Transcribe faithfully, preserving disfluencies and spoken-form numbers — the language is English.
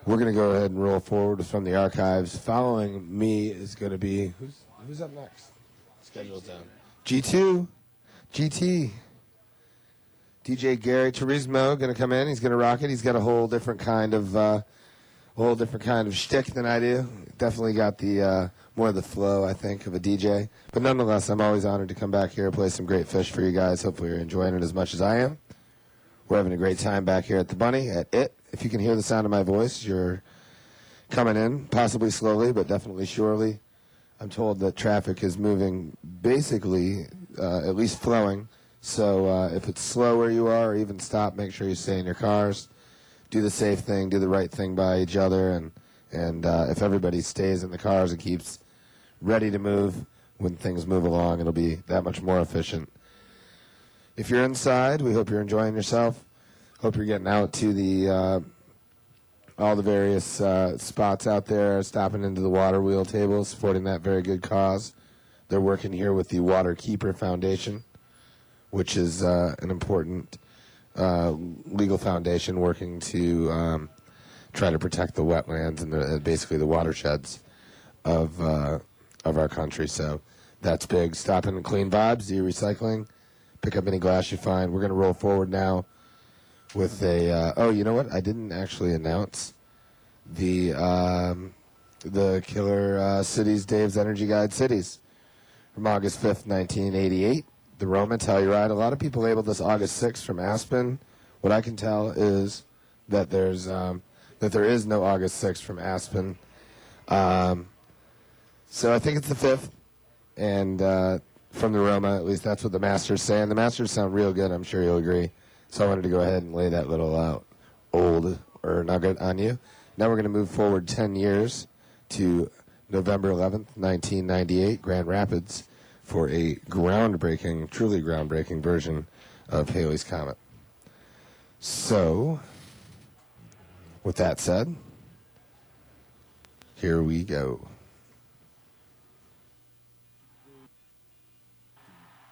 We're going to go ahead and roll forward from the archives. Following me is going to be, who's who's up next? Schedule's down. G two, G T. D J Gary Turismo going to come in. He's going to rock it. He's got a whole different kind of, uh, a whole different kind of shtick than I do. Definitely got the uh, more of the flow, I think, of a D J. But nonetheless, I'm always honored to come back here and play some great fish for you guys. Hopefully you're enjoying it as much as I am. We're having a great time back here at the Bunny, at It. If you can hear the sound of my voice, you're coming in, possibly slowly, but definitely surely. I'm told that traffic is moving basically, uh, at least flowing. So uh, if it's slow where you are or even stop, make sure you stay in your cars. Do the safe thing, do the right thing by each other. And, and uh, if everybody stays in the cars and keeps ready to move when things move along, it'll be that much more efficient. If you're inside, we hope you're enjoying yourself. Hope you're getting out to the uh, all the various uh, spots out there, stopping into the water wheel table, supporting that very good cause. They're working here with the Waterkeeper Foundation, which is uh, an important uh, legal foundation working to um, try to protect the wetlands and the, basically the watersheds of uh, of our country. So that's big. Stop in and clean vibes, do your recycling, pick up any glass you find. We're going to roll forward now with a, uh, oh, you know what? I didn't actually announce the um, the Killer uh, Cities, Dave's Energy Guide Cities from August fifth, nineteen eighty-eight. The Roma Telluride. A lot of people labeled this August sixth from Aspen. What I can tell is that there's um, that there is no August sixth from Aspen. Um, so I think it's the fifth, and uh, from the Roma, at least that's what the Masters say. And the Masters sound real good. I'm sure you'll agree. So I wanted to go ahead and lay that little uh, old or nugget on you. Now we're going to move forward ten years to November eleventh, nineteen ninety-eight, Grand Rapids, for a groundbreaking, truly groundbreaking version of Halley's Comet. So, with that said, here we go.